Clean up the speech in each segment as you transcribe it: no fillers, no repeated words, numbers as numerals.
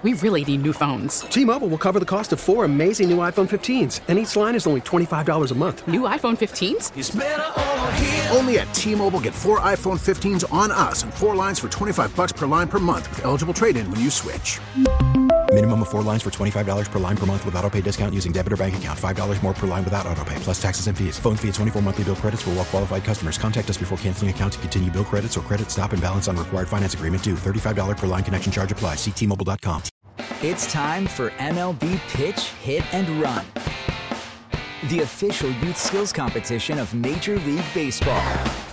we really need new phones. T-Mobile will cover the cost of 4 amazing new iPhone 15s, and each line is only $25 a month. New iPhone 15s? It's better over here. Only at T-Mobile, get 4 iPhone 15s on us and 4 lines for $25 per line per month with eligible trade-in when you switch. Minimum of 4 lines for $25 per line per month with autopay discount using debit or bank account. $5 more per line without autopay, plus taxes and fees. Phone fee at 24 monthly bill credits for well-qualified customers. Contact us before canceling account to continue bill credits or credit stop and balance on required finance agreement due. $35 per line connection charge applies. See T-Mobile.com. It's time for MLB Pitch, Hit, and Run, the official youth skills competition of Major League Baseball.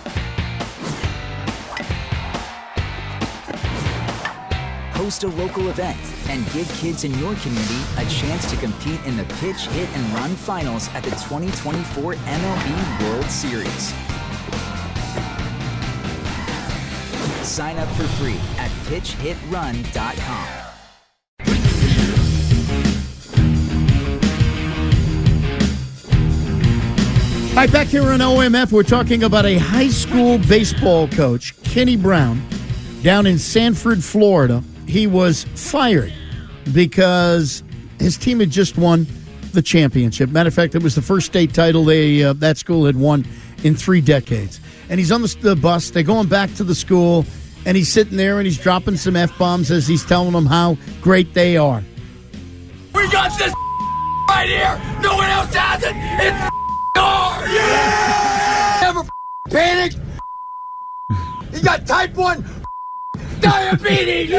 Host a local event and give kids in your community a chance to compete in the Pitch, Hit, and Run finals at the 2024 MLB World Series. Sign up for free at pitchhitrun.com. All right, back here on OMF, we're talking about a high school baseball coach, Kenny Brown, down in Sanford, Florida. He was fired because his team had just won the championship. Matter of fact, it was the first state title that school had won in 3 decades. And he's on the bus. They're going back to the school, and he's sitting there, and he's dropping some F-bombs as he's telling them how great they are. We got this right here. No one else has it. It's ours. Yeah! Never panic. You got type 1 diabetes.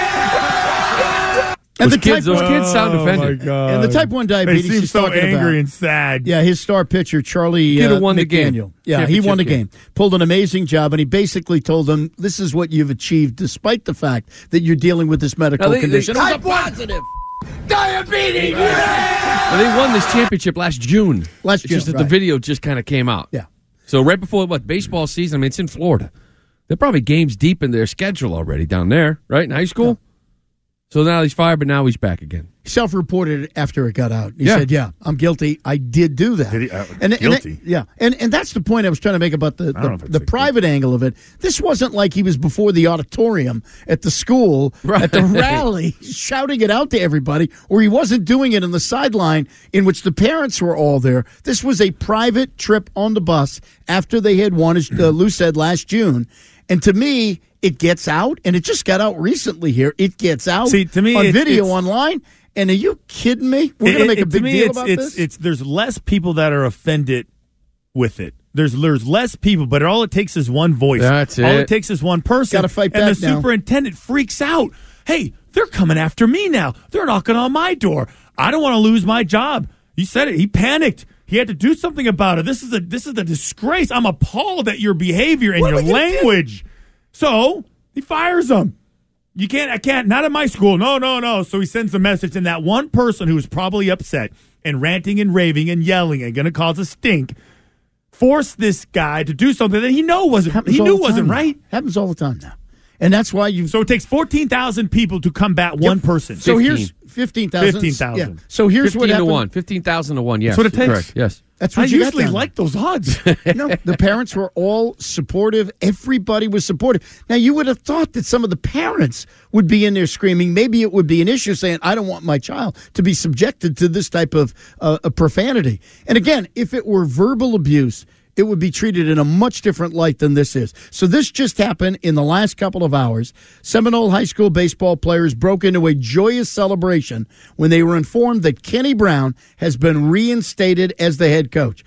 Yeah! And those kids sound offended. My God. And the type 1 diabetes. They seem he's so talking angry about. And sad. Yeah, his star pitcher, Charlie won the game. McDaniel. Yeah, he won the game. Pulled an amazing job, and he basically told them, this is what you've achieved despite the fact that you're dealing with this medical condition. It was a positive. Diabetes. Yeah! Well, they won this championship last June. It's just that the video just kind of came out. Yeah. So right before baseball season, I mean, it's in Florida. They're probably games deep in their schedule already down there, right, in high school? Yeah. So now he's fired, but now he's back again. Self-reported after it got out. He said, I'm guilty. I did do that. Did he? Guilty? And that's the point I was trying to make about the private angle of it. This wasn't like he was before the auditorium at the school, at the rally, shouting it out to everybody, or he wasn't doing it on the sideline in which the parents were all there. This was a private trip on the bus after they had won, as Lou said, last June. And to me, it gets out, and it just got out recently here. It gets out to me, on video online. And are you kidding me? We're going to make a big deal about this? There's less people that are offended with it. There's less people, but all it takes is one voice. That's it. All it takes is one person. Got to fight back now. And the now. superintendent freaks out. Hey, they're coming after me now. They're knocking on my door. I don't want to lose my job. He said it. He panicked. He had to do something about it. This is a disgrace. I'm appalled at your behavior and your language. So he fires him. I can't, not at my school. No. So he sends a message, and that one person who was probably upset and ranting and raving and yelling and going to cause a stink forced this guy to do something that he knew wasn't right. Happens all the time now. And that's why So it takes 14,000 people to combat one person. So here's 15,000. 15,000. Yeah. So here's what happened. 15,000 to 1, yes. That's what it takes. Correct, yes. That's what I you usually got like those odds. No, the parents were all supportive. Everybody was supportive. Now, you would have thought that some of the parents would be in there screaming. Maybe it would be an issue saying, I don't want my child to be subjected to this type of profanity. And again, if it were verbal abuse, it would be treated in a much different light than this is. So this just happened in the last couple of hours. Seminole High School baseball players broke into a joyous celebration when they were informed that Kenny Brown has been reinstated as the head coach.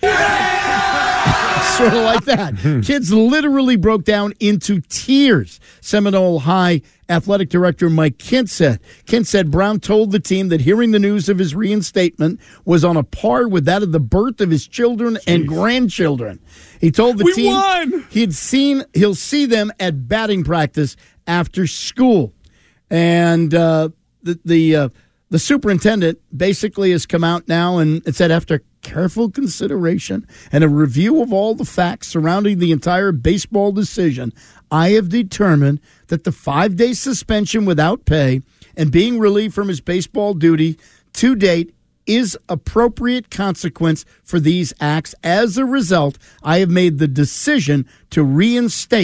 Sort of like that. Kids literally broke down into tears. Seminole High Athletic Director Mike Kent said Brown told the team that hearing the news of his reinstatement was on a par with that of the birth of his children and grandchildren. He told the team won. He'll see them at batting practice after school. And the superintendent basically has come out now and it said after careful consideration and a review of all the facts surrounding the entire baseball decision, I have determined that the 5-day suspension without pay and being relieved from his baseball duty to date is appropriate consequence for these acts. As a result, I have made the decision to reinstate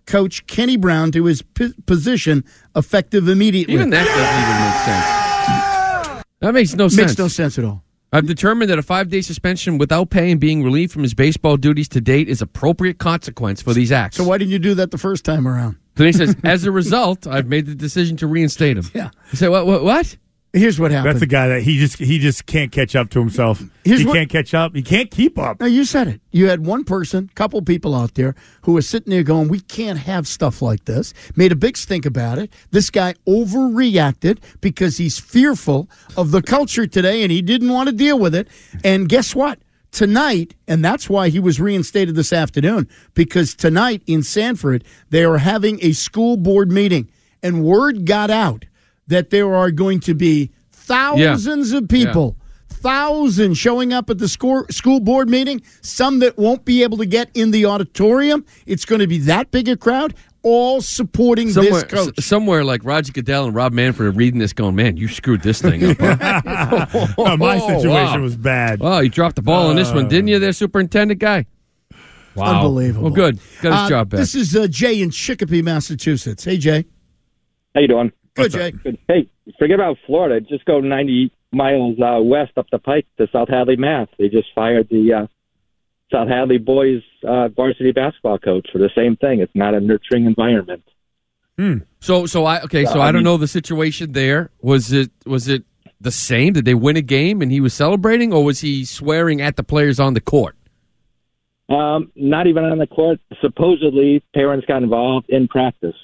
coach Kenny Brown to his position effective immediately. Even that doesn't even make sense. That makes no sense. Makes no sense at all. I've determined that a 5-day suspension without pay and being relieved from his baseball duties to date is appropriate consequence for these acts. So why didn't you do that the first time around? Then he says, as a result, I've made the decision to reinstate him. Yeah. You say, what? Here's what happened. That's the guy that he just can't catch up to himself. Can't catch up. He can't keep up. No, you said it. You had one person, couple people out there who were sitting there going, we can't have stuff like this. Made a big stink about it. This guy overreacted because he's fearful of the culture today and he didn't want to deal with it. And guess what? Tonight, and that's why he was reinstated this afternoon, because tonight in Sanford, they are having a school board meeting. And word got out that there are going to be thousands of people, thousands showing up at the school board meeting, some that won't be able to get in the auditorium. It's going to be that big a crowd, all supporting this coach. Somewhere like Roger Goodell and Rob Manfred are reading this going, man, you screwed this thing up. Huh? No, my situation was bad. Oh, you dropped the ball on this one, didn't you, there, superintendent guy? Wow. Unbelievable. Well, good. Got his job back. This is Jay in Chicopee, Massachusetts. Hey, Jay. How you doing? Good, Jay. Good. Hey, forget about Florida. Just go 90 miles west up the pike to South Hadley, Mass. They just fired the South Hadley boys varsity basketball coach for the same thing. It's not a nurturing environment. So I don't know the situation there. Was it the same? Did they win a game and he was celebrating, or was he swearing at the players on the court? Not even on the court. Supposedly, parents got involved in practice.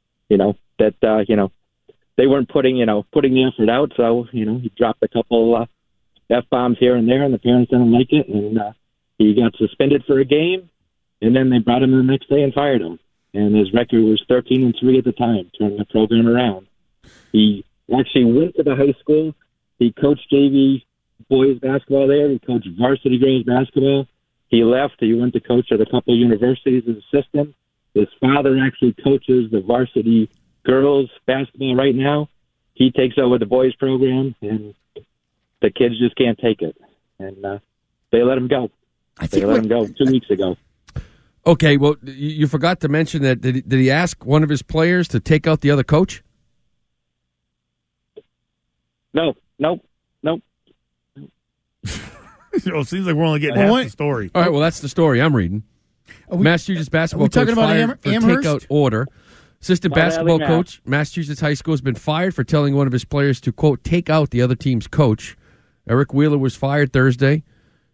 They weren't putting the effort out, so, he dropped a couple F-bombs here and there, and the parents didn't like it, and he got suspended for a game, and then they brought him in the next day and fired him. And his record was 13-3 at the time, turning the program around. He actually went to the high school. He coached JV boys basketball there. He coached varsity girls basketball. He left. He went to coach at a couple of universities as assistant. His father actually coaches the varsity girls basketball right now. He takes over the boys program, and the kids just can't take it. And they let him go. They let him go 2 weeks ago. Okay, well, you forgot to mention that. Did he ask one of his players to take out the other coach? No. It seems like we're only getting half the story. All right, well, that's the story I'm reading. Massachusetts basketball coach fired for takeout order. Assistant basketball coach, Massachusetts High School, has been fired for telling one of his players to, quote, take out the other team's coach. Eric Wheeler was fired Thursday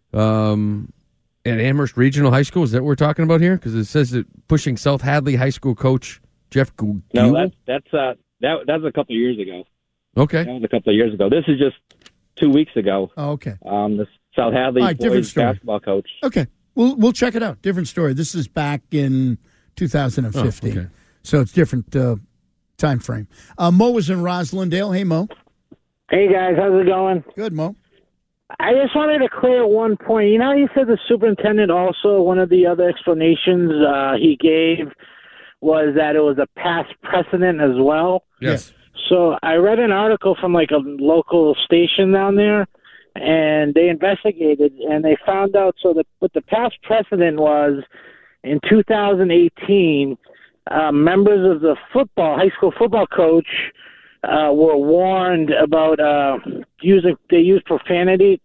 at Amherst Regional High School. Is that what we're talking about here? Because it says that pushing South Hadley High School coach Jeff Guhl. No, that's a couple of years ago. Okay. That was a couple of years ago. This is just 2 weeks ago. Oh, okay. The South Hadley boys basketball coach. Okay. We'll check it out. Different story. This is back in 2015. Oh, okay. So it's different time frame. Mo is in Roslindale. Hey, Mo. Hey, guys. How's it going? Good, Mo. I just wanted to clear one point. You know, you said the superintendent also, one of the other explanations he gave was that it was a past precedent as well. Yes. So I read an article from like a local station down there, and they investigated, and they found out what the past precedent was in 2018, members of the high school football coach were warned about they used profanity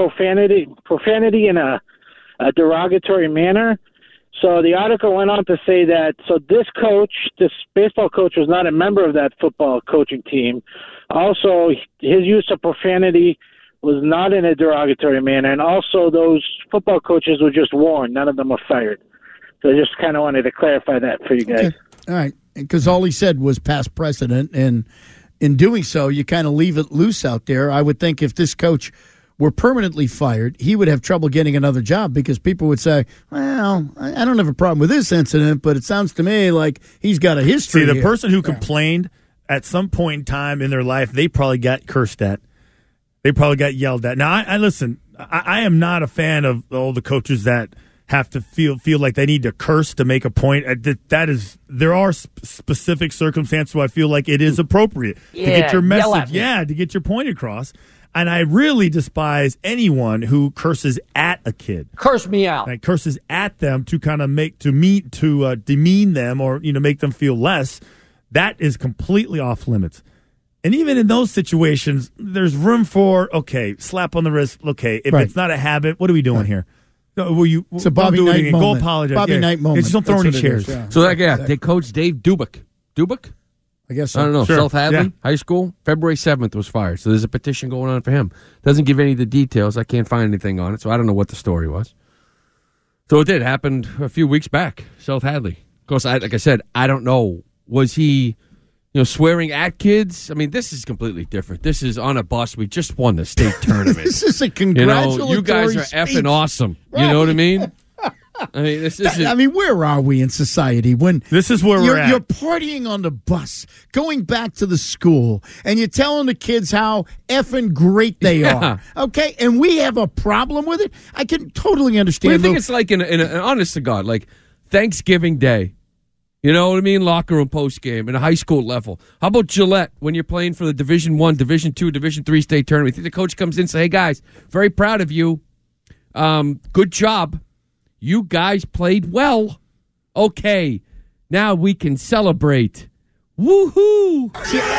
in a derogatory manner. So the article went on to say that this baseball coach was not a member of that football coaching team. Also, his use of profanity was not in a derogatory manner, and also those football coaches were just warned. None of them were fired. So I just kind of wanted to clarify that for you guys. Okay. All right. Because all he said was past precedent, and in doing so, you kind of leave it loose out there. I would think if this coach were permanently fired, he would have trouble getting another job because people would say, well, I don't have a problem with this incident, but it sounds to me like he's got a history. See, the person who complained at some point in time in their life, they probably got cursed at. They probably got yelled at. Now, I listen, I am not a fan of all the coaches that have to feel like they need to curse to make a point. There are specific circumstances where I feel like it is appropriate to get your message, to get your point across. And I really despise anyone who curses at a kid. Curse me out. Like curses at them to kind of demean them or make them feel less. That is completely off limits. And even in those situations, there's room for slap on the wrist. Okay, if it's not a habit, what are we doing here? It's a Bobby Knight moment. Go apologize. Bobby Knight moment. Just don't throw any chairs. So they coach Dave Dubik. Dubik? I guess so. I don't know. Sure. South Hadley High School, February 7th was fired. So there's a petition going on for him. Doesn't give any of the details. I can't find anything on it, so I don't know what the story was. So it did happen a few weeks back. South Hadley. Of course, like I said, I don't know. Was he, swearing at kids? I mean, this is completely different. This is on a bus. We just won the state tournament. This is a congratulatory you guys are effing awesome. Right. You know what I mean? I mean, this is. I mean, where are we in society when this is where we're at? You're partying on the bus, going back to the school, and you're telling the kids how effing great they are. Okay, and we have a problem with it. I can totally understand. What do you think it's like in honest to God, like Thanksgiving Day? You know what I mean? Locker room post game in a high school level. How about Gillette when you're playing for the Division I, Division II, Division III state tournament? You think the coach comes in and says, "Hey guys, very proud of you. Good job. You guys played well. Okay, now we can celebrate. Woohoo!"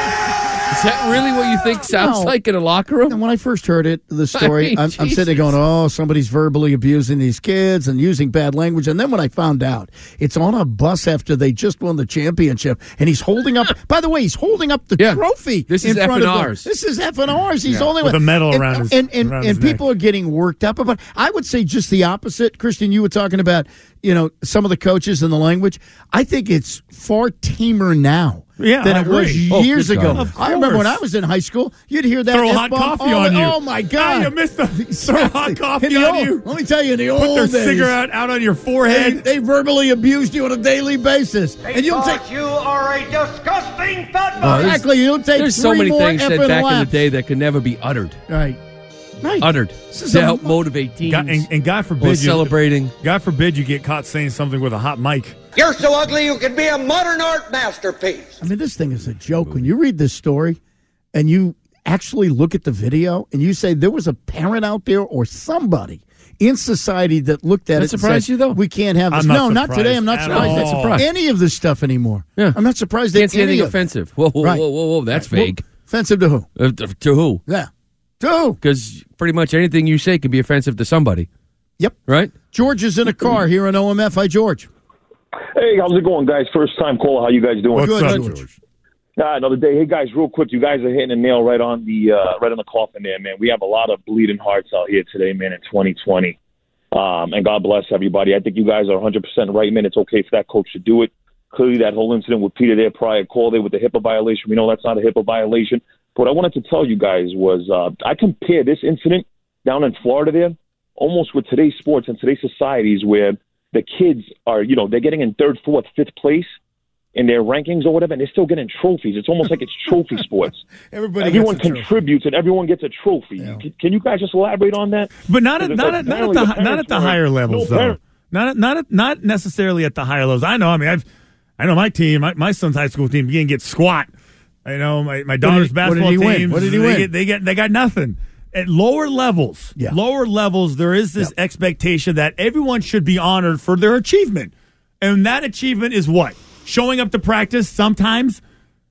Is that really what you think sounds like in a locker room? And when I first heard the story, I'm sitting there going, "Oh, somebody's verbally abusing these kids and using bad language." And then when I found out it's on a bus after they just won the championship, and he's holding up. By the way, he's holding up the trophy. This is F&R's. This is F&R's. He's holding with a medal around his and people are getting worked up about. I would say just the opposite. Christian, you were talking about some of the coaches and the language. I think it's far tamer now. Yeah, than it was years ago. I remember when I was in high school, you'd hear that. Throw hot coffee on you. Oh, my God. You missed throw hot coffee on you. Let me tell you, in the old days. Put their cigarette out on your forehead. They verbally abused you on a daily basis. And you are a disgusting fat boy. Exactly. You don't take There's so many things said back laps. in the day that could never be uttered. Right. Uttered to help motivate teams. And God forbid celebrating. God forbid you get caught saying something with a hot mic. You're so ugly you could be a modern art masterpiece. I mean, this thing is a joke. When you read this story and you actually look at the video and you say there was a parent out there or somebody in society that looked at it and said, you, though? We can't have this. No, not today. I'm not surprised at any of this stuff anymore. Yeah. I'm not surprised at any anything offensive. Whoa. That's vague. Offensive to who? To who? Yeah. To who? Because pretty much anything you say can be offensive to somebody. Yep. Right? George is in a car here in OMF. Hi, George. Hey, how's it going, guys? First time caller. How you guys doing? What's up, George? Another day. Hey, guys, real quick. You guys are hitting a nail right on the coffin there, man. We have a lot of bleeding hearts out here today, man, in 2020. And God bless everybody. I think you guys are 100% right, man. It's okay for that coach to do it. Clearly, that whole incident with Peter there, prior call there with the HIPAA violation. We know that's not a HIPAA violation. But what I wanted to tell you guys was I compare this incident down in Florida there almost with today's sports and today's societies where the kids are, they're getting in 3rd, 4th, 5th place in their rankings or whatever, and they're still getting trophies. It's almost like it's trophy sports. Everyone contributes and everyone gets a trophy. Yeah. Can you guys just elaborate on that? But not at the higher levels, though. Not necessarily at the higher levels. I know my team, my son's high school team, didn't get squat. I know my daughter's basketball team. What did he win? They got nothing. At lower levels, there is this expectation that everyone should be honored for their achievement. And that achievement is what? Showing up to practice sometimes,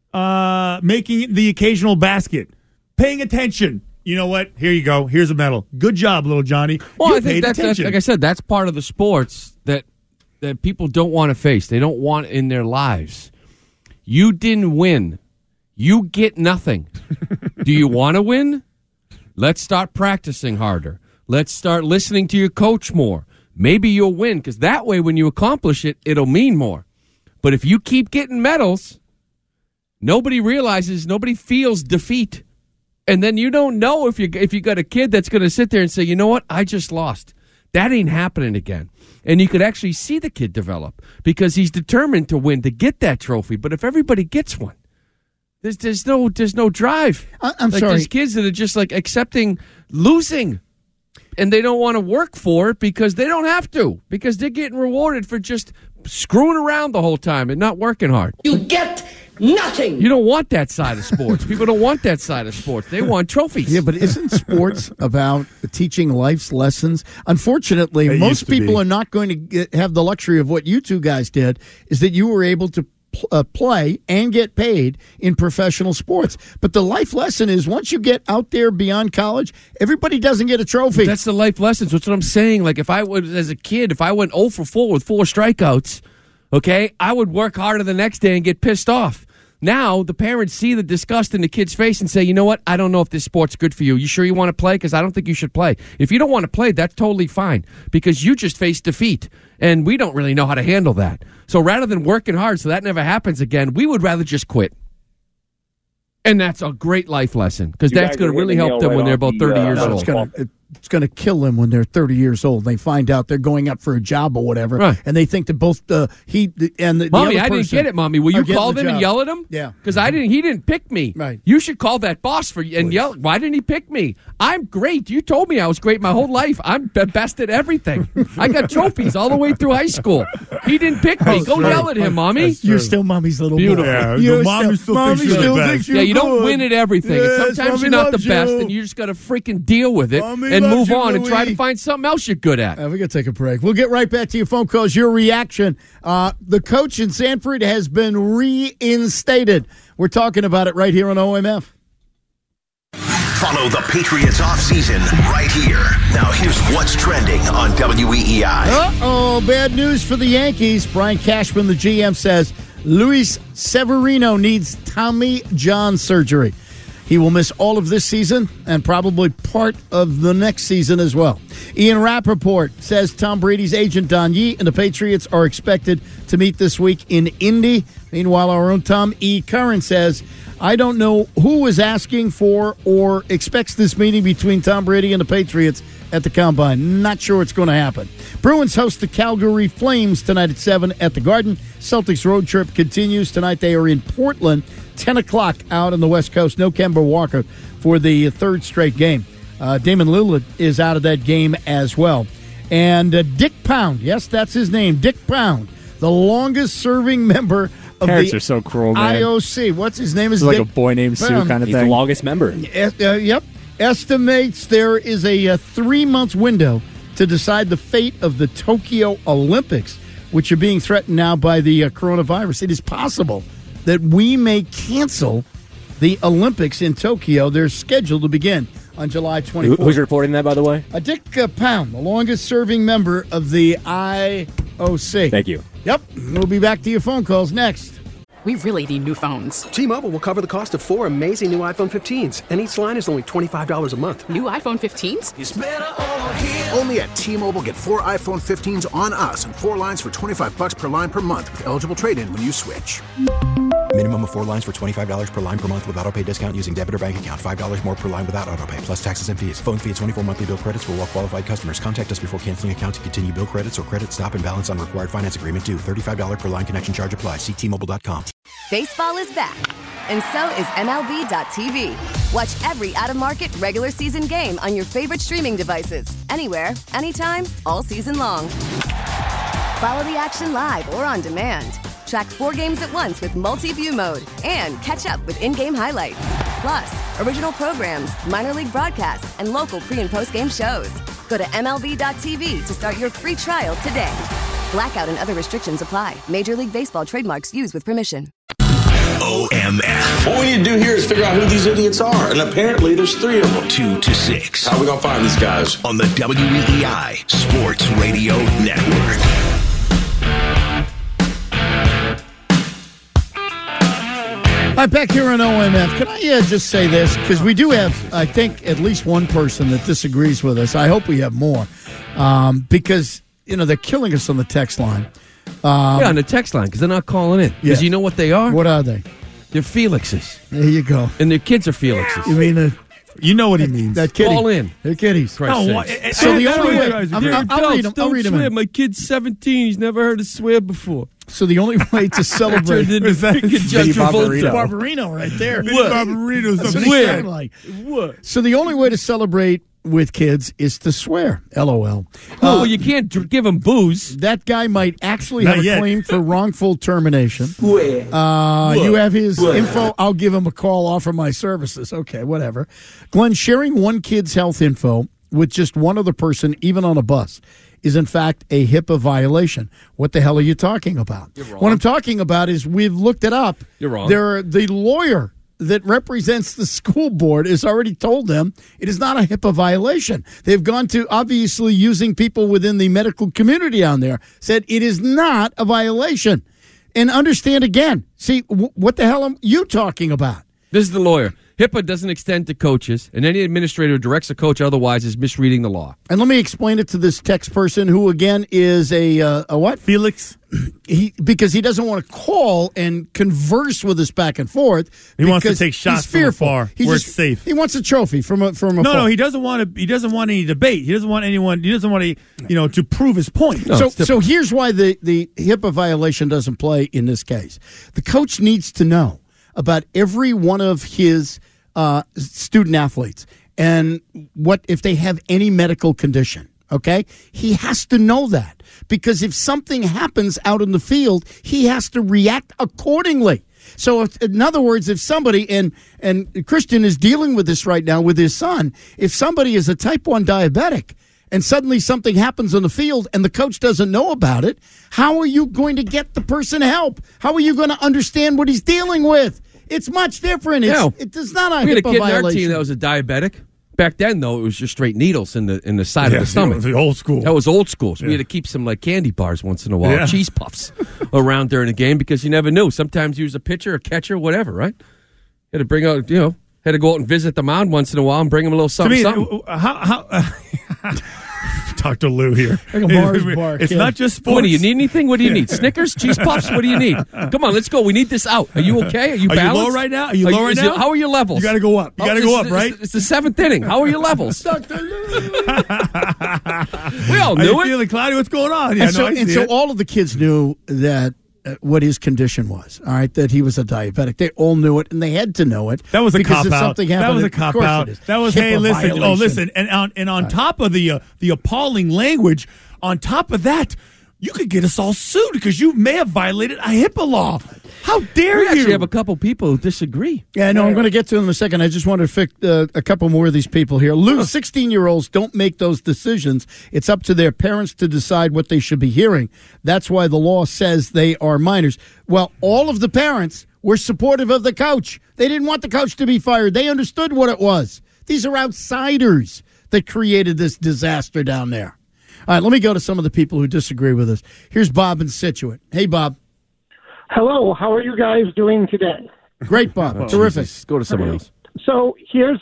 making the occasional basket, paying attention. You know what? Here you go. Here's a medal. Good job, little Johnny. Well, I think that's like I said, that's part of the sports that people don't want to face. They don't want in their lives. You didn't win. You get nothing. Do you want to win? Let's start practicing harder. Let's start listening to your coach more. Maybe you'll win, because that way when you accomplish it, it'll mean more. But if you keep getting medals, nobody feels defeat. And then you don't know if you got a kid that's going to sit there and say, you know what, I just lost. That ain't happening again. And you could actually see the kid develop because he's determined to win, to get that trophy. But if everybody gets one, there's no drive. I'm sorry. There's kids that are just like accepting losing, and they don't want to work for it because they don't have to, because they're getting rewarded for just screwing around the whole time and not working hard. You get Nothing. You don't want that side of sports. People don't want that side of sports. They want trophies. Yeah, but isn't sports about teaching life's lessons? Unfortunately, most people are not going to have the luxury of what you two guys did, is that you were able to play and get paid in professional sports. But the life lesson is once you get out there beyond college, everybody doesn't get a trophy. That's the life lessons. That's what I'm saying. Like if I was, as a kid, if I went 0 for 4 with 4 strikeouts, okay, I would work harder the next day and get pissed off. Now, the parents see the disgust in the kid's face and say, you know what, I don't know if this sport's good for you. You sure you want to play? Because I don't think you should play. If you don't want to play, that's totally fine because you just faced defeat, and we don't really know how to handle that. So rather than working hard so that never happens again, we would rather just quit. And that's a great life lesson because that's going to really help them when they're about 30 years old. It's going to kill them when they're 30 years old. They find out they're going up for a job or whatever, right. And they think that both he and the Mommy, other I didn't get it, Mommy. Will you call them and yell at him? Yeah, because he didn't pick me. Right. You should call that boss and yell. Why didn't he pick me? I'm great. You told me I was great my whole life. I'm the best at everything. I got trophies all the way through high school. He didn't pick me. Go yell at him, Mommy. You're still Mommy's little beautiful. boy. Yeah, Mommy still thinks you're the best. Yeah, you don't win at everything. Yes, sometimes you're not the best, and you just got to freaking deal with it and move on and try to find something else you're good at. We're going to take a break. We'll get right back to your phone calls, your reaction. The coach in Sanford has been reinstated. We're talking about it right here on OMF. Follow the Patriots offseason right here. Now here's what's trending on WEEI. Uh-oh, bad news for the Yankees. Brian Cashman, the GM, says Luis Severino needs Tommy John surgery. He will miss all of this season and probably part of the next season as well. Ian Rappaport says Tom Brady's agent Don Yee and the Patriots are expected to meet this week in Indy. Meanwhile, our own Tom E. Curran says, I don't know who is asking for or expects this meeting between Tom Brady and the Patriots at the Combine. Not sure it's going to happen. Bruins host the Calgary Flames tonight at 7 at the Garden. Celtics road trip continues. Tonight they are in Portland, 10 o'clock out on the West Coast. No Kemba Walker for the third straight game. Damon Lillard is out of that game as well. And Dick Pound, yes, that's his name, Dick Pound, the longest-serving member of Parents the are so cruel, man. IOC. What's his name? Is like Dick a boy named Sue Pound. kind of He's thing. the longest member. Yep. Estimates there is a 3-month window to decide the fate of the Tokyo Olympics, which are being threatened now by the coronavirus. It is possible that we may cancel the Olympics in Tokyo. They're scheduled to begin on July 24th. Who's reporting that, by the way? Dick Pound, the longest-serving member of the IOC. Thank you. Yep. We'll be back to your phone calls next. We really need new phones. T-Mobile will cover the cost of 4 amazing new iPhone 15s, and each line is only $25 a month. New iPhone 15s? It's better over here. Only at T-Mobile, get 4 iPhone 15s on us and 4 lines for $25 per line per month with eligible trade-in when you switch. Minimum of 4 lines for $25 per line per month with autopay discount using debit or bank account. $5 more per line without autopay, plus taxes and fees. Phone fee at 24 monthly bill credits for well-qualified customers. Contact us before canceling account to continue bill credits or credit stop and balance on required finance agreement due. $35 per line connection charge applies. See T-Mobile.com. Baseball is back, and so is MLB.tv. Watch every out-of-market regular season game on your favorite streaming devices. Anywhere, anytime, all season long. Follow the action live or on demand. Track 4 games at once with multi-view mode and catch up with in-game highlights. Plus, original programs, minor league broadcasts, and local pre- and post-game shows. Go to MLB.tv to start your free trial today. Blackout and other restrictions apply. Major League Baseball trademarks used with permission. OMF. What we need to do here is figure out who these idiots are, and apparently there's 3 of them. 2 to 6. How are we going to find these guys? On the WEEI Sports Radio Network. All right, back here on OMF, can I just say this? Because we do have, I think, at least one person that disagrees with us. I hope we have more. Because, they're killing us on the text line. On the text line, because they're not calling in. Because you know what they are? What are they? They're Felixes. There you go. And their kids are Felixes. You mean you know what he means. That kitty. Call in. They're kitties. So the only way... I'll read them in. My kid's 17. He's never heard us swear before. So the only way to celebrate... Barbarino right there. Barbarino's What? So the only way to celebrate with kids is to swear. LOL. Well, you can't give them booze. That guy might actually Not have yet. a claim for wrongful termination. You have his info. I'll give him a call, offer my services. Okay, whatever. Glenn, sharing one kid's health info with just one other person, even on a bus, is in fact a HIPAA violation. What the hell are you talking about? You're wrong. What I'm talking about is we've looked it up. You're wrong. The lawyer that represents the school board has already told them it is not a HIPAA violation. They've gone to obviously using people within the medical community on there, said it is not a violation. And understand again, see, what the hell are you talking about? This is the lawyer. HIPAA doesn't extend to coaches, and any administrator who directs a coach otherwise is misreading the law. And let me explain it to this text person who, again, is a what? Felix? Because he doesn't want to call and converse with us back and forth. He wants to because take shots he's fearful. from afar where it's safe. He wants a trophy from afar. No, he doesn't want to. He doesn't want any debate. He doesn't want anyone. He doesn't want to, to prove his point. No, so here's why the HIPAA violation doesn't play in this case. The coach needs to know about every one of his student athletes and what if they have any medical condition. Okay, he has to know that because if something happens out in the field, he has to react accordingly. So, in other words, if somebody and Christian is dealing with this right now with his son, if somebody is a type 1 diabetic and suddenly something happens on the field and the coach doesn't know about it, how are you going to get the person help? How are you going to understand what he's dealing with? It's much different. It does not a we had a HIPAA kid in violation. our team that was a diabetic. Back then, though, it was just straight needles in the side of the stomach. It was the old school. That was old school. So we had to keep some like candy bars once in a while, cheese puffs around during the game because you never knew. Sometimes you was a pitcher, a catcher, whatever, right? You had to bring out, had to go out and visit the mound once in a while and bring him a little something. Dr. Lou here. Like a Mars bar It's kid. not just sports. What do you need? Anything? What do you need? Snickers, cheese puffs. What do you need? Come on, let's go. We need this out. Are you okay? Are you balanced? Are you low right now? Are you low right now? How are your levels? You got to go up. You got to go up, right? It's the seventh inning. How are your levels? Dr. Lou. We all Are knew you it. feeling, Cloudy? What's going on? Yeah, And so all of the kids knew that what his condition was, all right, that he was a diabetic. They all knew it, and they had to know it. That was a because cop if out. something That happened, was a of cop course out. it is. That was HIPAA listen. violation. Oh, listen, and on top of the appalling language, on top of that, you could get us all sued because you may have violated a HIPAA law. How dare We you? actually have a couple people who disagree. Yeah, no, I'm going to get to them in a second. I just wanted to fix a couple more of these people here. Lou, 16-year-olds don't make those decisions. It's up to their parents to decide what they should be hearing. That's why the law says they are minors. Well, all of the parents were supportive of the coach. They didn't want the coach to be fired. They understood what it was. These are outsiders that created this disaster down there. All right, let me go to some of the people who disagree with us. Here's Bob in Scituate. Hey, Bob. Hello, how are you guys doing today? Great, Bob. Terrific. Jesus. Go to someone else. So here's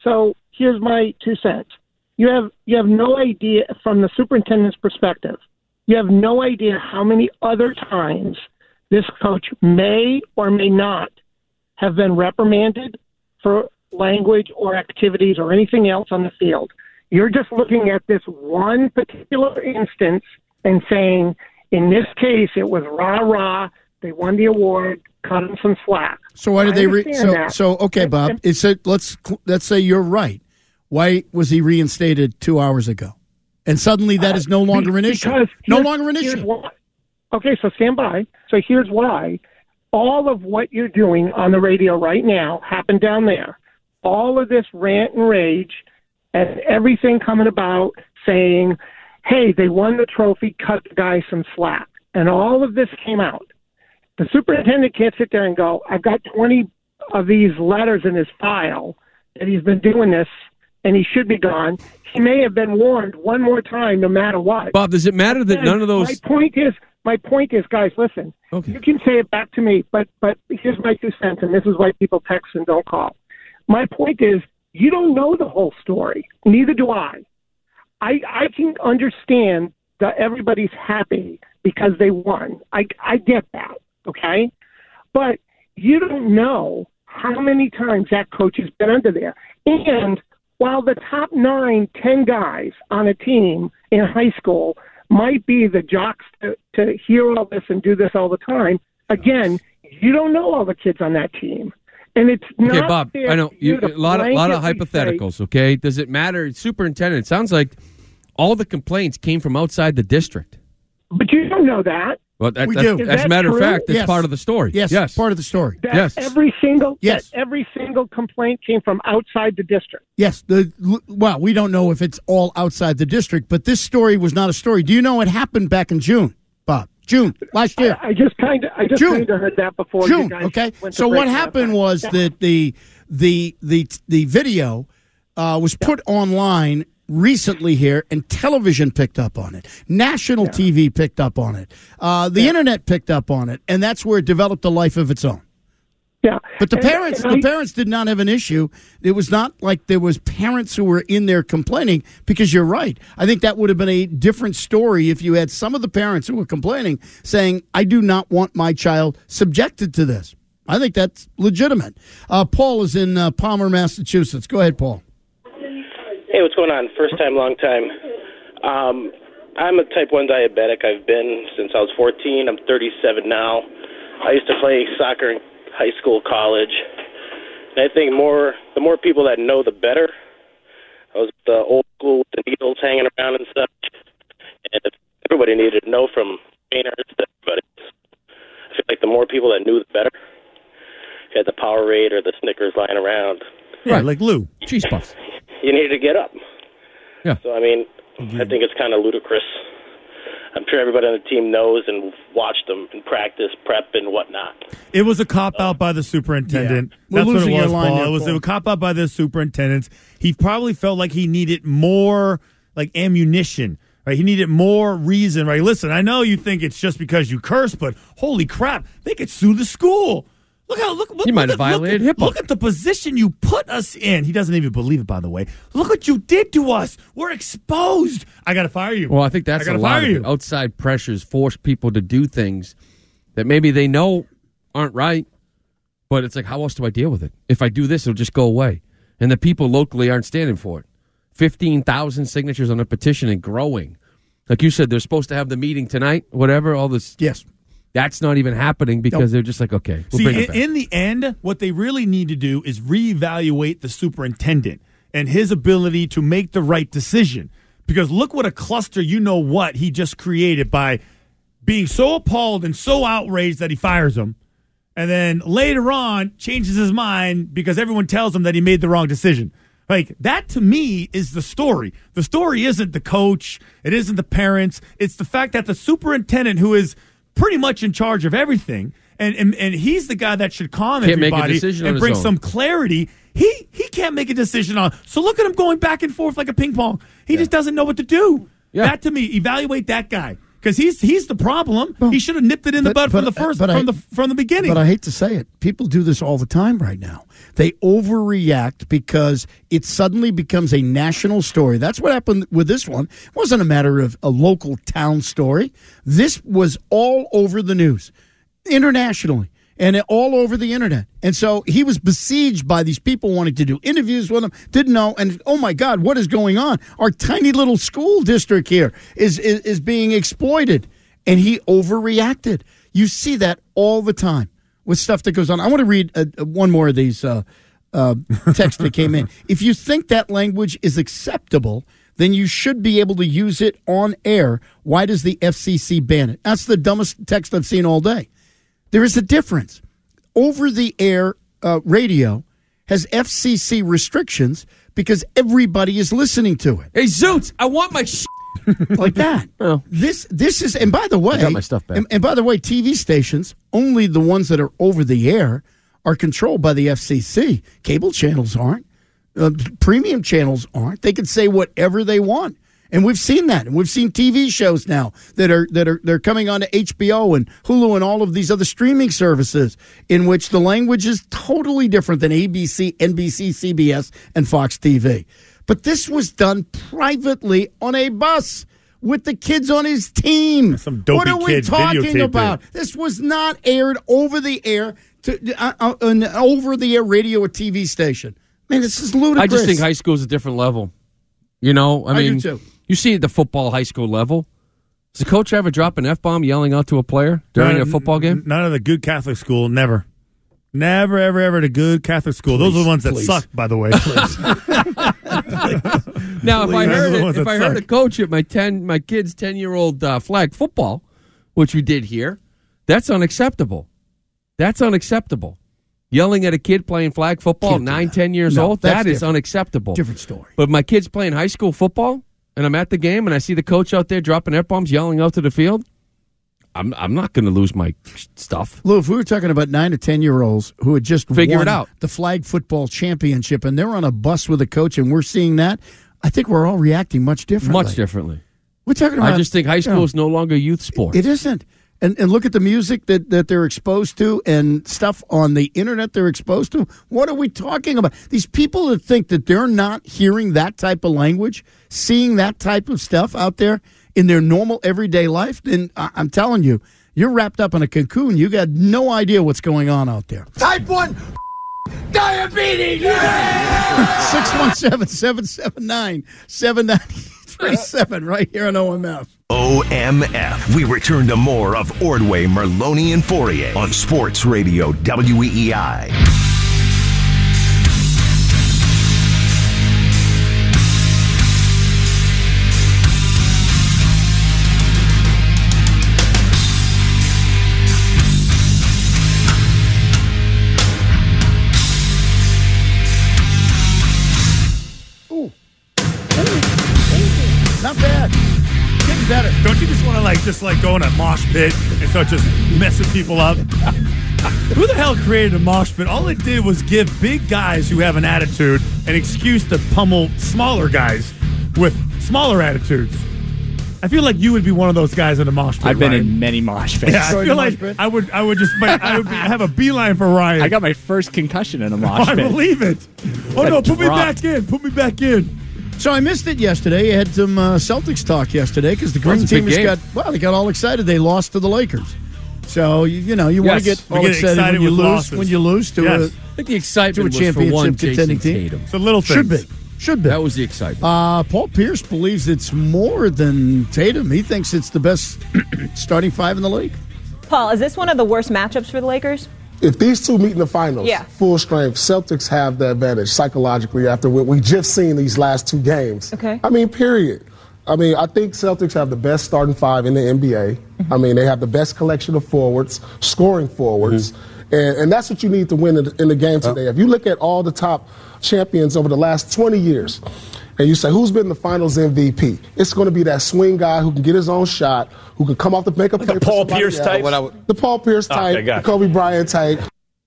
my 2 cents. You have no idea from the superintendent's perspective. You have no idea how many other times this coach may or may not have been reprimanded for language or activities or anything else on the field. You're just looking at this one particular instance and saying, in this case, it was rah-rah. They won the award, cut them some slack. So why did they? that. So okay, Bob. It said let's say you're right. Why was he reinstated 2 hours ago? And suddenly that is no longer an issue. No longer an issue. Okay, so stand by. So here's why. All of what you're doing on the radio right now happened down there. All of this rant and rage and everything coming about saying, hey, they won the trophy, cut the guy some slack. And all of this came out. The superintendent can't sit there and go, I've got 20 of these letters in his file that he's been doing this and he should be gone. He may have been warned one more time no matter what. Bob, does it matter that none of those... My point is, guys, listen. Okay. You can say it back to me, but here's my 2 cents, and this is why people text and don't call. My point is, you don't know the whole story. Neither do I. I can understand that everybody's happy because they won. I get that, okay? But you don't know how many times that coach has been under there. And while the top 9, 10 guys on a team in high school might be the jocks to hear all this and do this all the time, again, you don't know all the kids on that team. And it's not okay, Bob. fair I know to a lot of blanketly hypotheticals. say- Okay, does it matter? Superintendent. It sounds like all the complaints came from outside the district. But you don't know that. Well, We do. as a matter of fact, it's Yes. part of the story. Yes, part of the story. That Yes. every single Yes. that every single complaint came from outside the district. Yes. Well, we don't know if it's all outside the district, but this story was not a story. Do you know what happened back in June, Bob? June last year. I just kind of heard that before. June. You guys Okay. went to So break what last happened time. was that the video was put online recently here, and television picked up on it. National TV picked up on it. The internet picked up on it, and that's where it developed a life of its own. Yeah. But the parents did not have an issue. It was not like there was parents who were in there complaining, because you're right. I think that would have been a different story if you had some of the parents who were complaining saying, I do not want my child subjected to this. I think that's legitimate. Paul is in Palmer, Massachusetts. Go ahead, Paul. Hey, what's going on? First time, long time. I'm a type 1 diabetic. I've been since I was 14. I'm 37 now. I used to play soccer in high school, college. And I think the more people that know, the better. I was the old school with the needles hanging around and stuff. And everybody needed to know, from trainers to everybody. I feel like the more people that knew, the better. You had the Powerade or the Snickers lying around. Right, like Lou. Cheese puffs. You needed to get up. Yeah. So, I mean, I think it's kind of ludicrous. I'm sure everybody on the team knows and watched them in practice, prep, and whatnot. It was a cop-out by the superintendent. We're That's what it losing your was, line Paul. there, It was Paul. a cop-out by the superintendent. He probably felt like he needed more, like, ammunition. Right? He needed more reason. Right? Listen, I know you think it's just because you curse, but holy crap, they could sue the school. He might have violated HIPAA. Look at the position you put us in. He doesn't even believe it, by the way. Look what you did to us. We're exposed. I got to fire you. Well, I think that's a lot of it. Outside pressures force people to do things that maybe they know aren't right, but it's like, how else do I deal with it? If I do this, it'll just go away. And the people locally aren't standing for it. 15,000 signatures on a petition and growing. Like you said, they're supposed to have the meeting tonight, whatever, all this. Yes. That's not even happening because they're just like, okay, we'll bring it back. In the end, what they really need to do is reevaluate the superintendent and his ability to make the right decision. Because look what a cluster, what he just created by being so appalled and so outraged that he fires him. And then later on, changes his mind because everyone tells him that he made the wrong decision. Like, that to me is the story. The story isn't the coach. It isn't the parents. It's the fact that the superintendent, who is pretty much in charge of everything, and he's the guy that should calm everybody and bring some clarity. He can't make a decision on. So look at him going back and forth like a ping pong. He just doesn't know what to do. Yeah. That to me, evaluate that guy, because he's the problem. He should have nipped it in the bud from the beginning. But I hate to say it, people do this all the time right now. They overreact because it suddenly becomes a national story. That's what happened with this one. It wasn't a matter of a local town story. This was all over the news, internationally, and all over the internet. And so he was besieged by these people wanting to do interviews with him, didn't know, and oh my God, what is going on? Our tiny little school district here is being exploited, and he overreacted. You see that all the time with stuff that goes on. I want to read one more of these texts that came in. If you think that language is acceptable, then you should be able to use it on air. Why does the FCC ban it? That's the dumbest text I've seen all day. There is a difference. Over-the-air radio has FCC restrictions because everybody is listening to it. Hey, Zoots, I want my like that. Well, this is, and by the way, I got my stuff back. And by the way, TV stations, only the ones that are over the air are controlled by the FCC. Cable channels aren't. Premium channels aren't. They can say whatever they want. And we've seen that. And we've seen TV shows now that are coming onto HBO and Hulu and all of these other streaming services in which the language is totally different than ABC, NBC, CBS, and Fox TV. But this was done privately on a bus with the kids on his team. Some dopey what are we kids talking about? it. This was not aired over the air an over the air radio or TV station. Man, this is ludicrous. I just think high school is a different level. You know, I mean, do too. You see at the football high school level. Does the coach ever drop an F-bomb yelling out to a player during a football game? Not at a good Catholic school, never. Never, ever, ever at a good Catholic school. Those are the ones that suck, by the way. Now, if I heard a coach at my kid's 10-year-old flag football, which we did here, that's unacceptable. That's unacceptable. Yelling at a kid playing flag football, 9, 10 years old, that is unacceptable. Different story. But my kid's playing high school football, and I'm at the game, and I see the coach out there dropping F-bombs, yelling out to the field, I'm not going to lose my stuff. Lou, if we were talking about 9 to 10-year-olds who had just won the flag football championship, and they're on a bus with a coach, and we're seeing that, I think we're all reacting much differently. Much differently. We're talking about. I just think high school is no longer youth sport. It isn't. And look at the music that they're exposed to and stuff on the internet they're exposed to. What are we talking about? These people that think that they're not hearing that type of language, seeing that type of stuff out there in their normal everyday life, then I'm telling you, you're wrapped up in a cocoon. You got no idea what's going on out there. Type 1 diabetes! 617-779-7937 right here on OMF. OMF. We return to more of Ordway, Merloni, and Fourier on Sports Radio WEEI. Not bad. Getting better. Don't you just want to go in a mosh pit and start just messing people up? Who the hell created a mosh pit? All it did was give big guys who have an attitude an excuse to pummel smaller guys with smaller attitudes. I feel like you would be one of those guys in a mosh pit. I've been Ryan. in many mosh pits. Yeah, I feel like I would have a beeline for Ryan. I got my first concussion in a mosh pit. I believe it. Oh no, put me back in. Put me back in. So I missed it yesterday. You had some Celtics talk yesterday because the Green team they got all excited. They lost to the Lakers. So you want to get all excited when you lose to I think the excitement to a was for one championship Jason contending Tatum. team. It's a little thing. Should be. That was the excitement. Paul Pierce believes it's more than Tatum. He thinks it's the best starting five in the league. Paul, is this one of the worst matchups for the Lakers? If these two meet in the finals, full strength, Celtics have the advantage psychologically after what we just seen these last two games. Okay. I mean, period. I mean, I think Celtics have the best starting five in the NBA. Mm-hmm. I mean, they have the best collection of forwards, scoring forwards. Mm-hmm. And that's what you need to win in the game today. If you look at all the top champions over the last 20 years, and you say, who's been the finals MVP? It's going to be that swing guy who can get his own shot, who can come off the make a play. The Paul Pierce type? The Paul Pierce type, the Kobe Bryant type.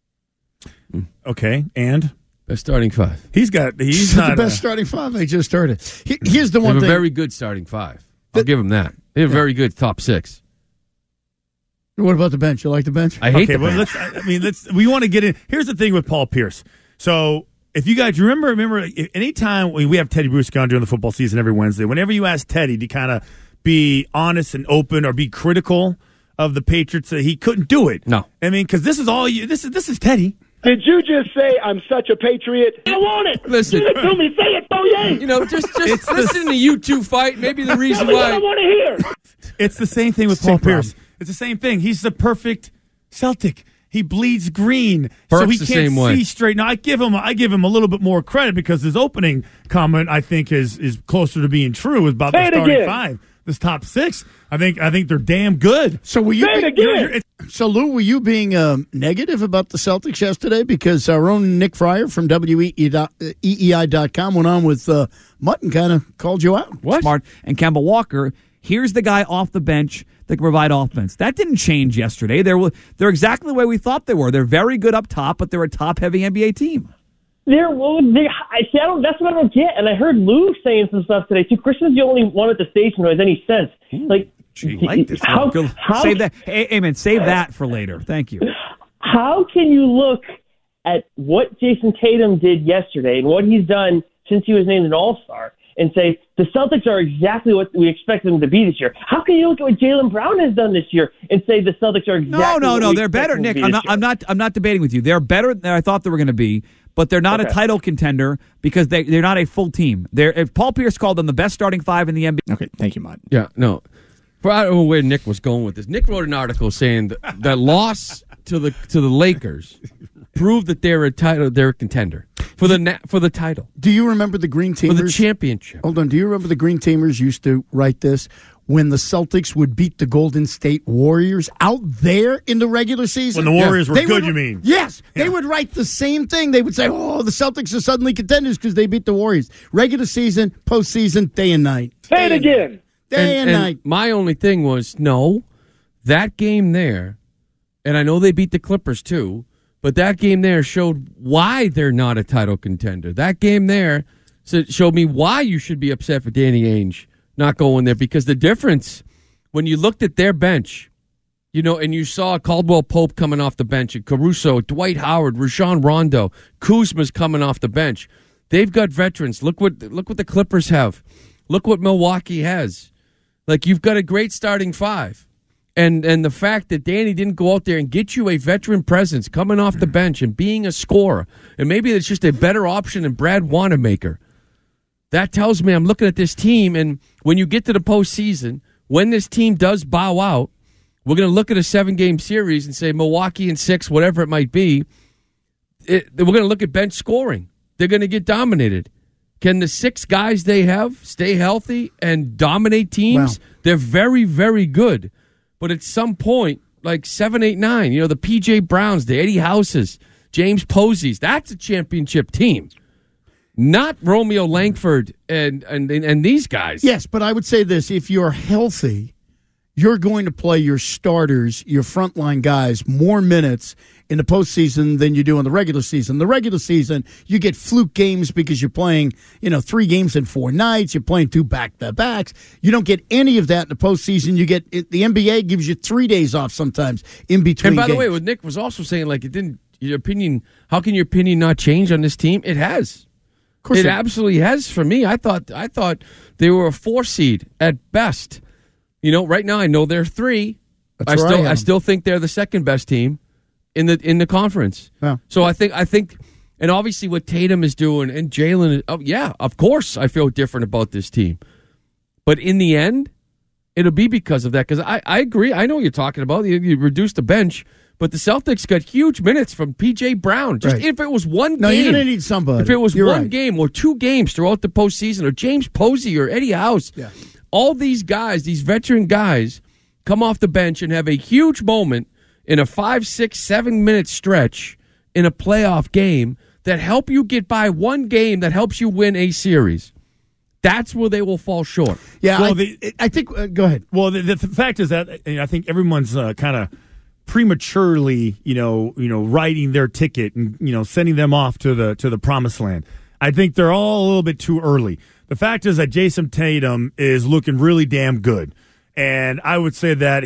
Okay, and? Best starting five. He's not the best starting five. I just heard it. Here's the one thing. They have a very good starting five. I'll give him that. They have a very good top six. What about the bench? You like the bench? I hate the bench. We want to get in. Here's the thing with Paul Pierce. So if you guys remember, anytime we have Teddy Bruschi on during the football season every Wednesday, whenever you ask Teddy to kind of be honest and open or be critical of the Patriots, he couldn't do it. No. I mean, because this is all you. This is Teddy. Did you just say I'm such a patriot? I want it. Listen. Give it to me. Say it, Fourier. Just listen to you two fight. Maybe the reason Tell me why. what I want to hear. It's the same thing with Paul Pierce. It's the same thing. He's the perfect Celtic. He bleeds green, so he can't see straight. Now I give him a little bit more credit because his opening comment I think is closer to being true about the starting five. This top six, I think they're damn good. So were you? So Lou, were you being negative about the Celtics yesterday? Because our own Nick Fryer from WEEI.com went on with Mutt and kind of called you out. What? Smart and Kemba Walker. Here's the guy off the bench that can provide offense. That didn't change yesterday. They're exactly the way we thought they were. They're very good up top, but they're a top-heavy NBA team. That's what I don't get. And I heard Lou saying some stuff today too. Christian's the only one at the station who has any sense. Save that. Hey, Amen. Save that for later. Thank you. How can you look at what Jason Tatum did yesterday and what he's done since he was named an All-Star and say the Celtics are exactly what we expect them to be this year? How can you look at what Jaylen Brown has done this year and say the Celtics are exactly No, they're better, Nick. I'm not debating with you. They're better than I thought they were going to be, but they're not a title contender because they're not a full team. If Paul Pierce called them the best starting five in the NBA. Okay, thank you, Mott. Yeah, no. I don't know where Nick was going with this. Nick wrote an article saying that loss to the Lakers prove that they're a contender for the title. Do you remember the Green Teamers? For the championship. Hold on. Do you remember the Green Teamers used to write this? When the Celtics would beat the Golden State Warriors out there in the regular season. When the Warriors were good, you mean? Yes. Yeah. They would write the same thing. They would say, oh, the Celtics are suddenly contenders because they beat the Warriors. Regular season, postseason, day and night. Say it again. Day and night. My only thing was, no, that game there, and I know they beat the Clippers too, but that game there showed why they're not a title contender. That game there showed me why you should be upset for Danny Ainge not going there, because the difference when you looked at their bench, and you saw Caldwell Pope coming off the bench, and Caruso, Dwight Howard, Rajon Rondo, Kuzma's coming off the bench. They've got veterans. Look what the Clippers have. Look what Milwaukee has. Like, you've got a great starting five. And the fact that Danny didn't go out there and get you a veteran presence coming off the bench and being a scorer, and maybe it's just a better option than Brad Wanamaker. That tells me I'm looking at this team, and when you get to the postseason, when this team does bow out, we're going to look at a 7-game series and say Milwaukee in 6, whatever it might be. We're going to look at bench scoring. They're going to get dominated. Can the 6 guys they have stay healthy and dominate teams? Wow. They're very, very good. But at some point, like 7, 8, 9, the P.J. Browns, the Eddie Houses, James Posey's, that's a championship team. Not Romeo Langford and these guys. Yes, but I would say this. If you're healthy, you're going to play your starters, your frontline guys, more minutes in the postseason than you do in the regular season. The regular season, you get fluke games because you're playing, 3 games in 4 nights. You're playing 2 back-to-backs. You don't get any of that in the postseason. The NBA gives you 3 days off sometimes in between games. And by the way, what Nick was also saying, like, how can your opinion not change on this team? It has. It absolutely has for me. I thought they were a 4 seed at best. Right now I know they're 3. I still think they're the second best team in the conference. Yeah. So I think, and obviously what Tatum is doing and Jalen. Oh yeah, of course I feel different about this team. But in the end, it'll be because of that. Because I agree. I know what you're talking about. You reduced the bench. But the Celtics got huge minutes from P.J. Brown. Just if it was one game. No, you're going to need somebody. If it was one game or 2 games throughout the postseason, or James Posey or Eddie House, all these guys, these veteran guys, come off the bench and have a huge moment in a 5, 6, 7-minute stretch in a playoff game that help you get by one game that helps you win a series. That's where they will fall short. Yeah, well, I think. Go ahead. Well, the fact is that I think everyone's kind of prematurely, writing their ticket and sending them off to the promised land. I think they're all a little bit too early. The fact is that Jason Tatum is looking really damn good, and I would say that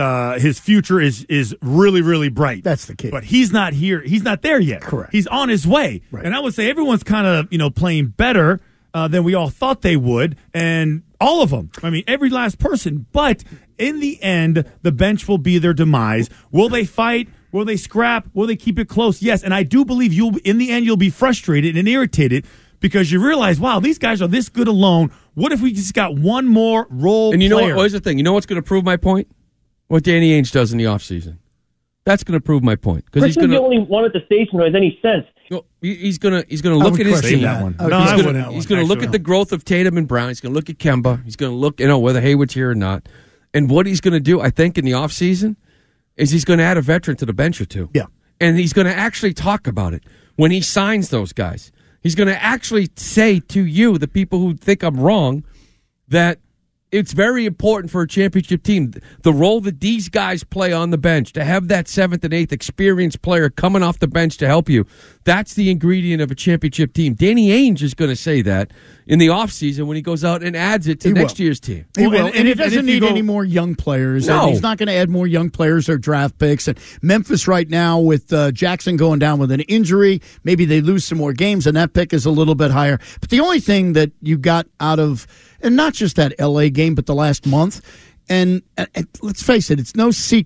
his future is really, really bright. That's the key. But he's not here. He's not there yet. Correct. He's on his way, right. And I would say everyone's kind of playing better than we all thought they would, and all of them. I mean, every last person, but. In the end, the bench will be their demise. Will they fight? Will they scrap? Will they keep it close? Yes, and I do believe in the end you'll be frustrated and irritated because you realize, wow, these guys are this good alone. What if we just got one more role And you player? know what? Here's the thing. You know what's going to prove my point? What Danny Ainge does in the offseason. That's going to prove my point. Because he's the only one at the station who has any sense. He's going to look at his team. That one. He's going to look at the growth of Tatum and Brown. He's going to look at Kemba. He's going to look, whether Hayward's here or not. And what he's going to do, I think, in the offseason is he's going to add a veteran to the bench or 2. Yeah. And he's going to actually talk about it when he signs those guys. He's going to actually say to you, the people who think I'm wrong, that it's very important for a championship team, the role that these guys play on the bench, to have that 7th and 8th experienced player coming off the bench to help you. That's the ingredient of a championship team. Danny Ainge is going to say that in the offseason when he goes out and adds it to next year's team. He will. And he doesn't need any more young players. No. He's not going to add more young players or draft picks. And Memphis right now with Jackson going down with an injury, maybe they lose some more games and that pick is a little bit higher. But the only thing that you got out of, and not just that L.A. game, but the last month, and let's face it, it's no secret,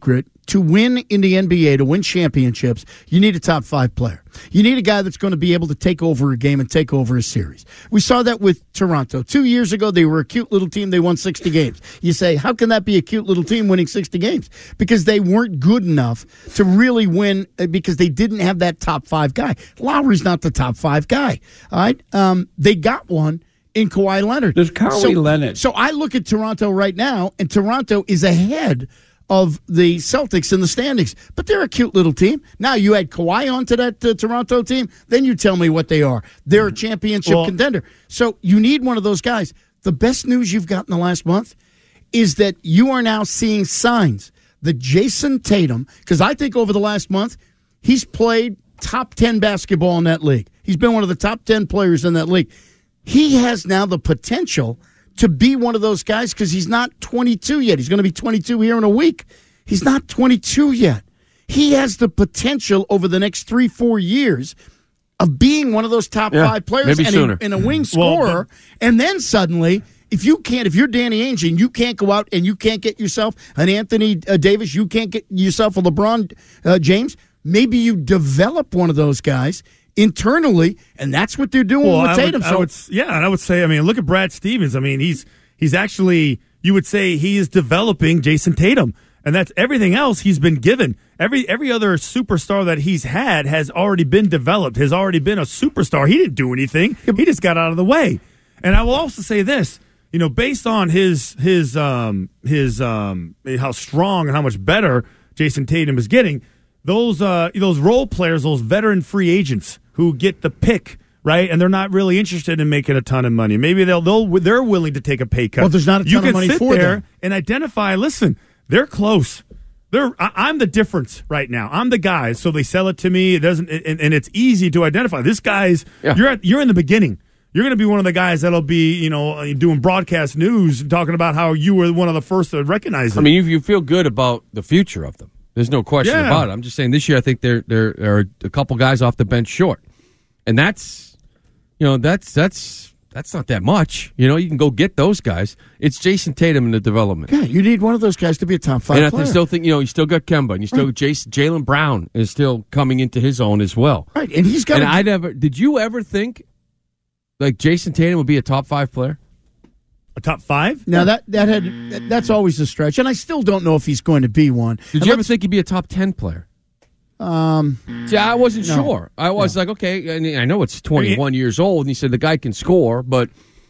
to win in the NBA, to win championships, you need a top 5 player. You need a guy that's going to be able to take over a game and take over a series. We saw that with Toronto. 2 years ago, they were a cute little team. They won 60 games. You say, how can that be a cute little team winning 60 games? Because they weren't good enough to really win because they didn't have that top 5 guy. Lowry's not the top 5 guy. All right? They got one in Kawhi Leonard. There's Kawhi Leonard. So I look at Toronto right now, and Toronto is ahead of the Celtics in the standings. But they're a cute little team. Now you add Kawhi onto that Toronto team, then you tell me what they are. They're a championship contender. So you need one of those guys. The best news you've got in the last month is that you are now seeing signs that Jason Tatum, because I think over the last month, he's played top 10 basketball in that league. He's been one of the top 10 players in that league. He has now the potential to be one of those guys because he's not 22 yet. He's going to be 22 here in a week. He's not 22 yet. He has the potential over the next 3-4 years of being one of those top 5 players and a wing scorer. And then suddenly, if you're Danny Ainge and you can't go out and you can't get yourself an Anthony Davis, you can't get yourself a LeBron James, maybe you develop one of those guys internally, and that's what they're doing with Tatum. I would say, look at Brad Stevens. He's actually, you would say he is developing Jason Tatum, and that's everything else he's been given. Every other superstar that he's had has already been developed, has already been a superstar. He didn't do anything. He just got out of the way. And I will also say this, based on his how strong and how much better Jason Tatum is getting, those role players, those veteran free agents who get the pick, right, and they're not really interested in making a ton of money. Maybe they're willing to take a pay cut. Well, there's not a ton of money for them. You can sit there and identify. Listen, they're close. I'm the difference right now. I'm the guy. So they sell it to me. It doesn't, and it's easy to identify. This guy's you're in the beginning. You're going to be one of the guys that'll be, doing broadcast news, talking about how you were one of the first to recognize them. You feel good about the future of them. There's no question about it. I'm just saying this year I think there are a couple guys off the bench short. And that's not that much. You can go get those guys. It's Jason Tatum in the development. Yeah, you need one of those guys to be a top 5 player. And I still think, you still got Kemba, and you still Jaylen Brown is still coming into his own as well. Right, and he's got did you ever think like Jason Tatum would be a top 5 player? A top 5? Now that's always a stretch, and I still don't know if he's going to be one. Did you ever think he'd be a top 10 player? I wasn't sure. I was like, okay, and I know it's 21 years old, and he said the guy can score, but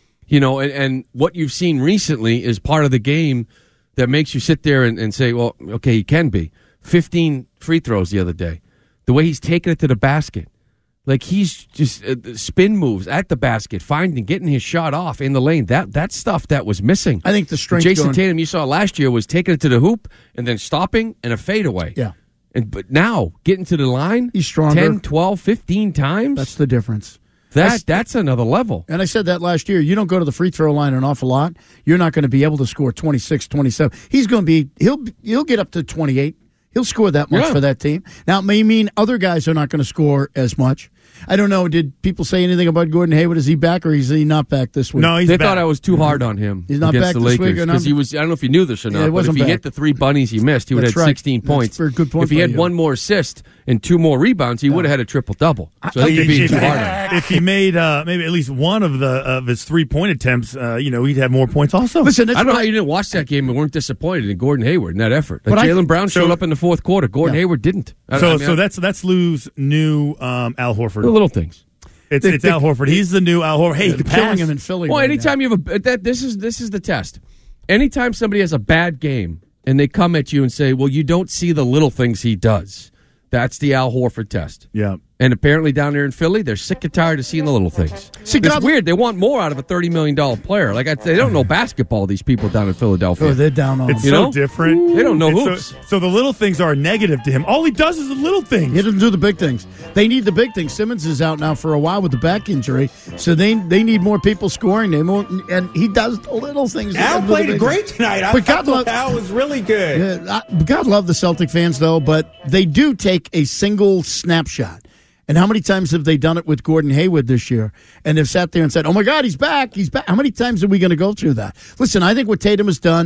and what you've seen recently is part of the game that makes you sit there and say, well, okay, he can be. 15 free throws the other day. The way he's taking it to the basket. Like he's just spin moves at the basket, getting his shot off in the lane. That stuff that was missing. I think the strength. Jason Tatum you saw last year was taking it to the hoop and then stopping and a fadeaway. Yeah. But now getting to the line, he's stronger. 10, 12, 15 times. That's the difference. That's another level. And I said that last year. You don't go to the free throw line an awful lot, you're not going to be able to score 26, 27. He's going to be. He'll get up to 28. He'll score that much for that team. Now, it may mean other guys are not going to score as much. I don't know. Did people say anything about Gordon Hayward? Is he back or is he not back this week? No, he's back. They thought I was too hard on him. He's not against back the this Lakers, week. because he was. I don't know if you knew this or not. But if he hit the 3 bunnies he missed, he would have had 16 points. That's a good point. If he had one more assist and 2 more rebounds, he would have had a triple double. So I think you're being too hard on him. If he made maybe at least one of his 3-point attempts, he'd have more points. Also, listen. I don't know how you didn't watch that game and weren't disappointed in Gordon Hayward in that effort. Like Jaylen Brown showed up in the fourth quarter. Gordon Hayward didn't. So that's Lou's new Al Horford. The little things. It's Al Horford. He's the new Al Horford. Hey, you can killing him in Philly. Well, anytime you have this is the test. Anytime somebody has a bad game and they come at you and say, "Well, you don't see the little things he does," that's the Al Horford test. Yeah. And apparently down there in Philly, they're sick and tired of seeing the little things. It's weird. They want more out of a $30 million player. Like they don't know basketball, these people down in Philadelphia. Oh, they're down on It's so different. They don't know hoops. So the little things are negative to him. All he does is the little things. He doesn't do the big things. They need the big things. Simmons is out now for a while with the back injury, so they need more people scoring. And he does the little things. Al played great tonight. I thought Al was really good. God love the Celtic fans, though, but they do take a single snapshot. And how many times have they done it with Gordon Hayward this year? And they've sat there and said, oh, my God, he's back. He's back. How many times are we going to go through that? Listen, I think what Tatum has done,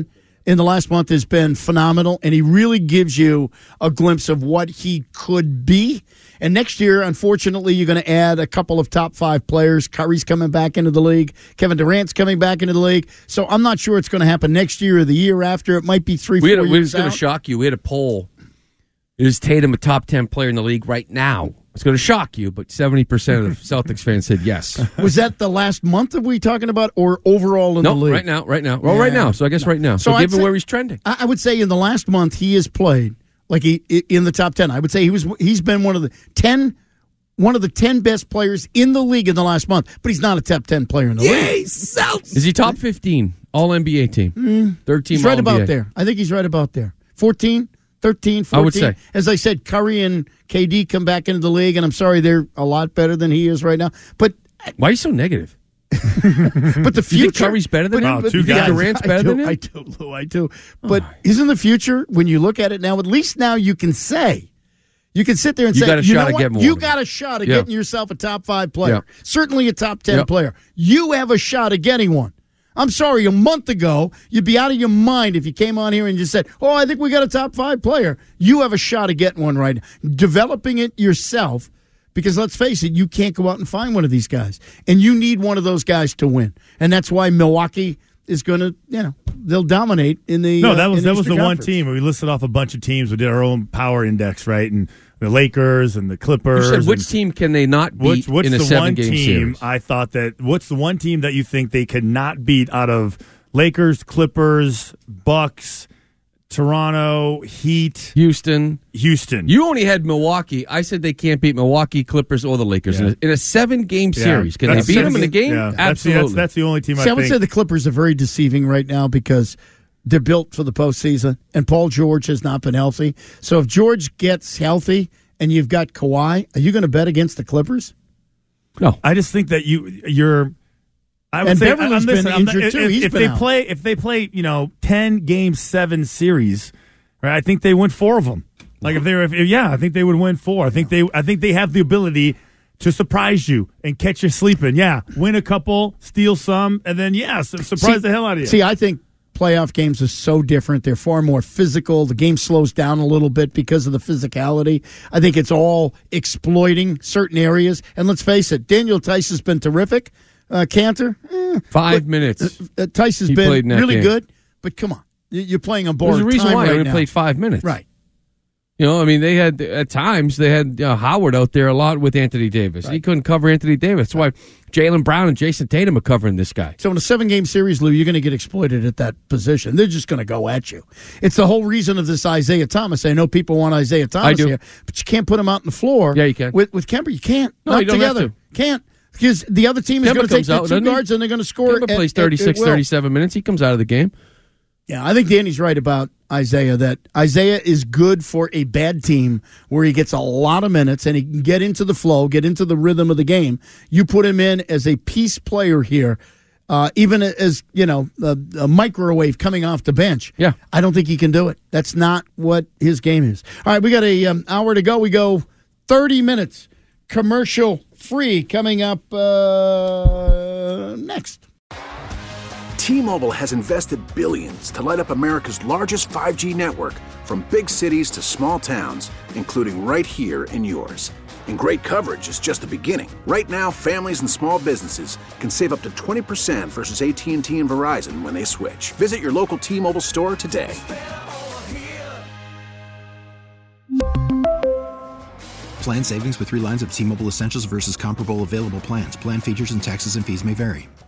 in the last month has been phenomenal, and he really gives you a glimpse of what he could be. And next year, unfortunately, you're going to add a couple of top 5 players. Kyrie's coming back into the league. Kevin Durant's coming back into the league. So I'm not sure it's going to happen next year or the year after. It might be 3-4 years out. It's going to shock you. We had a poll. Is Tatum a top 10 player in the league right now? It's going to shock you, but 70% of Celtics fans said yes. Was that the last month that we talking about, or overall in the league? Right now. Well, right now. So I guess right now. So given where he's trending. I would say in the last month he has played like he in the top 10. I would say he's been one of the 10 best players in the league in the last month, but he's not a top 10 player in the league. Is he top 15 All NBA team? Third team. He's right All-NBA. about there. I think he's right about there. 14. 13, 14. I would say. As I said, Curry and KD come back into the league, and I'm sorry, they're a lot better than he is right now. But why are you so negative? But the future. You think Curry's better than him? Two guys. Durant's better than him? I do, Lou, I do. But isn't the future, when you look at it now, at least now you can say, you can sit there and say, got a shot at getting one. You got a shot at getting yourself a top 5 player. Yeah. Certainly a top 10 player. You have a shot at getting one. I'm sorry, a month ago, you'd be out of your mind if you came on here and just said, I think we got a top 5 player. You have a shot at getting one right now. Developing it yourself, because let's face it, you can't go out and find one of these guys. And you need one of those guys to win. And that's why Milwaukee is going to, they'll dominate in the that was the Eastern one Conference. team where we listed off a bunch of teams. We did our own power index, right? And the Lakers and the Clippers. You said which team can they not beat what's in a the 7-game one team series? I thought that. What's the one team that you think they could not beat out of Lakers, Clippers, Bucks, Toronto, Heat, Houston? You only had Milwaukee. I said they can't beat Milwaukee, Clippers, or the Lakers in a 7-game series. Can they beat them in a game? Yeah, Absolutely. That's the only team. I would say the Clippers are very deceiving right now because they're built for the postseason, and Paul George has not been healthy. So if George gets healthy and you've got Kawhi, are you going to bet against the Clippers? No. I just think that you're. I would and say Beverly's been injured too. If they play 10-game 7 series, right? I think they win 4 of them. Like I think they would win 4. I think they have the ability to surprise you and catch you sleeping. Yeah, win a couple, steal some, and then surprise the hell out of you. See, I think playoff games are so different. They're far more physical. The game slows down a little bit because of the physicality. I think it's all exploiting certain areas. And let's face it, Daniel Tice has been terrific. Cantor, 5 minutes. Tice has been really good, but come on. You're playing on borrowed time. There's a reason why he only played 5 minutes. Right. They had, at times, they had Howard out there a lot with Anthony Davis. Right. He couldn't cover Anthony Davis. That's why Jaylen Brown and Jason Tatum are covering this guy. So in a 7-game series, Lou, you're going to get exploited at that position. They're just going to go at you. It's the whole reason of this Isaiah Thomas. I know people want Isaiah Thomas here, but you can't put him out on the floor. Yeah, you can. With Kemba, you can't. No, Not you don't together. have to. Can't. Because the other team is going to take the 2 guards and they're going to score. Kemba plays 36, 37 minutes. He comes out of the game. Yeah, I think Danny's right about Isaiah, that Isaiah is good for a bad team where he gets a lot of minutes and he can get into the flow, get into the rhythm of the game. You put him in as a piece player here, even as, a microwave coming off the bench. Yeah. I don't think he can do it. That's not what his game is. All right, we got an hour to go. We go 30 minutes. Commercial free coming up next. T-Mobile has invested billions to light up America's largest 5G network, from big cities to small towns, including right here in yours. And great coverage is just the beginning. Right now, families and small businesses can save up to 20% versus AT&T and Verizon when they switch. Visit your local T-Mobile store today. Plan savings with 3 lines of T-Mobile Essentials versus comparable available plans. Plan features and taxes and fees may vary.